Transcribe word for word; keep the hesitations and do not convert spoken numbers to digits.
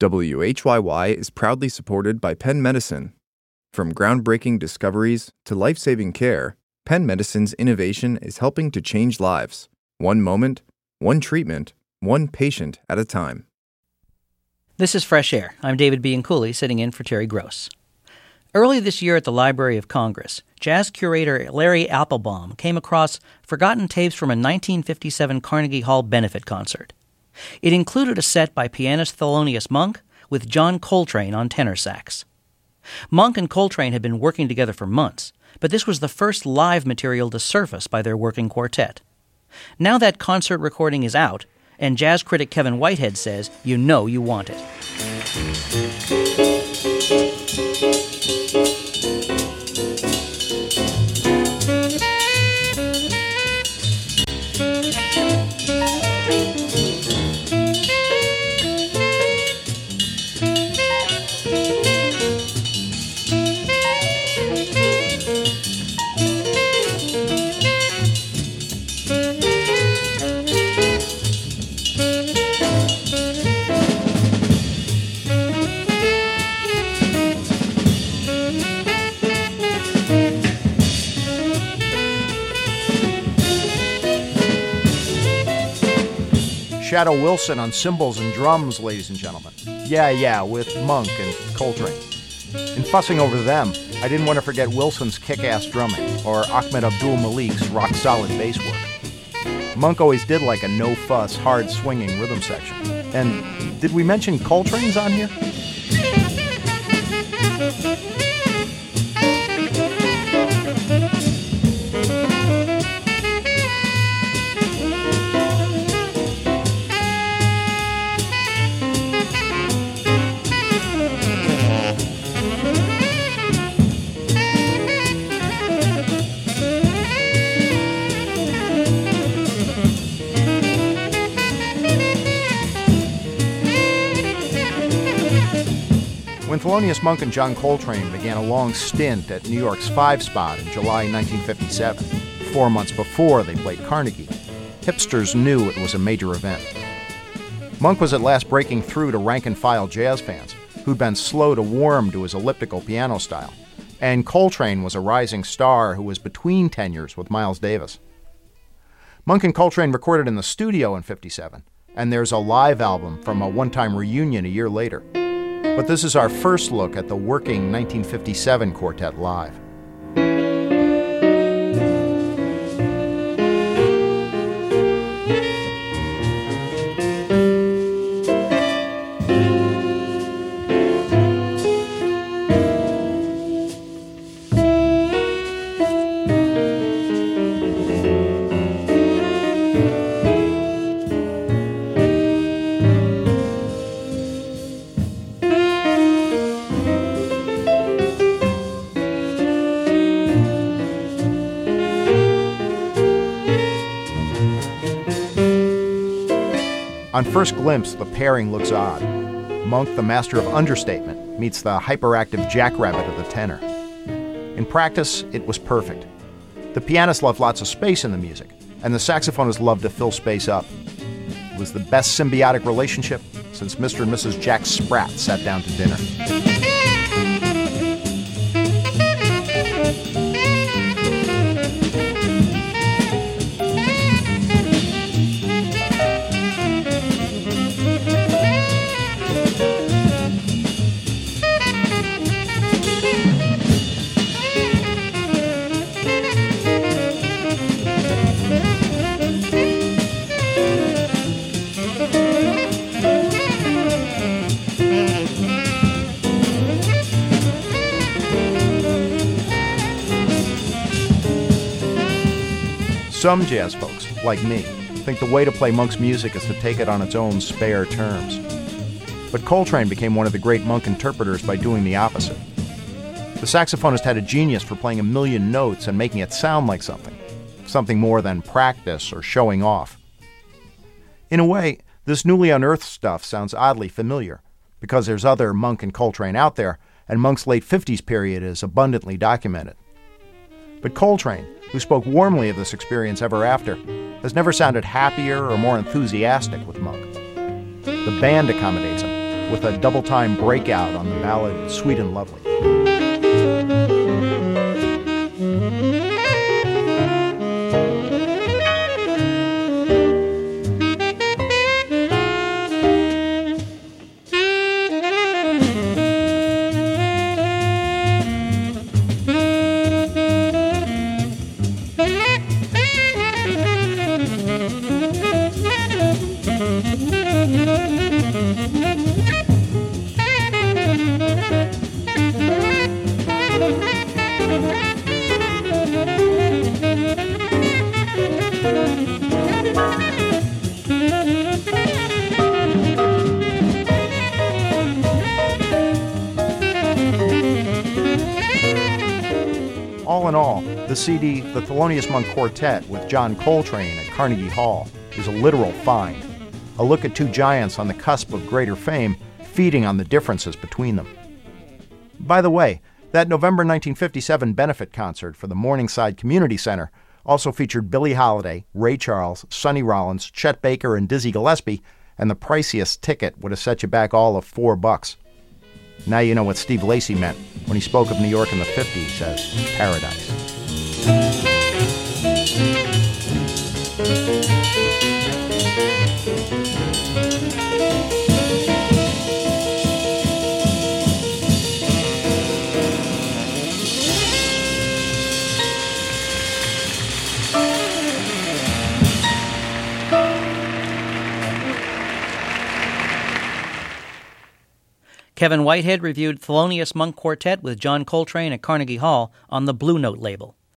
W H Y Y is proudly supported by Penn Medicine. From groundbreaking discoveries to life-saving care, Penn Medicine's innovation is helping to change lives, one moment, one treatment, one patient at a time. This is Fresh Air. I'm David Bianculli, sitting in for Terry Gross. Early this year at the Library of Congress, jazz curator Larry Applebaum came across forgotten tapes from a nineteen fifty-seven Carnegie Hall benefit concert. It included a set by pianist Thelonious Monk with John Coltrane on tenor sax. Monk and Coltrane had been working together for months, but this was the first live material to surface by their working quartet. Now that concert recording is out, and jazz critic Kevin Whitehead says you know you want it. Shadow Wilson on cymbals and drums, ladies and gentlemen. Yeah, yeah, with Monk and Coltrane. In fussing over them, I didn't want to forget Wilson's kick-ass drumming, or Ahmed Abdul Malik's rock-solid bass work. Monk always did like a no-fuss, hard-swinging rhythm section. And did we mention Coltrane's on here? When Thelonious Monk and John Coltrane began a long stint at New York's Five Spot in July nineteen fifty-seven, four months before they played Carnegie, hipsters knew it was a major event. Monk was at last breaking through to rank-and-file jazz fans, who'd been slow to warm to his elliptical piano style, and Coltrane was a rising star who was between tenures with Miles Davis. Monk and Coltrane recorded in the studio in fifty-seven, and there's a live album from a one-time reunion a year later. But this is our first look at the working nineteen fifty-seven quartet live. On first glimpse, the pairing looks odd. Monk, the master of understatement, meets the hyperactive jackrabbit of the tenor. In practice, it was perfect. The pianist loved lots of space in the music, and the saxophonist loved to fill space up. It was the best symbiotic relationship since Mister and Missus Jack Spratt sat down to dinner. Some jazz folks, like me, think the way to play Monk's music is to take it on its own spare terms. But Coltrane became one of the great Monk interpreters by doing the opposite. The saxophonist had a genius for playing a million notes and making it sound like something, something more than practice or showing off. In a way, this newly unearthed stuff sounds oddly familiar, because there's other Monk and Coltrane out there, and Monk's late fifties period is abundantly documented. But Coltrane, who spoke warmly of this experience ever after, has never sounded happier or more enthusiastic with Monk. The band accommodates him, with a double-time breakout on the ballad Sweet and Lovely. All in all, the C D, The Thelonious Monk Quartet with John Coltrane at Carnegie Hall, is a literal find. A look at two giants on the cusp of greater fame, feeding on the differences between them. By the way, that November nineteen fifty-seven benefit concert for the Morningside Community Center also featured Billie Holiday, Ray Charles, Sonny Rollins, Chet Baker, and Dizzy Gillespie, and the priciest ticket would have set you back all of four bucks. Now you know what Steve Lacy meant when he spoke of New York in the fifties as paradise. Kevin Whitehead reviewed Thelonious Monk Quartet with John Coltrane at Carnegie Hall on the Blue Note label.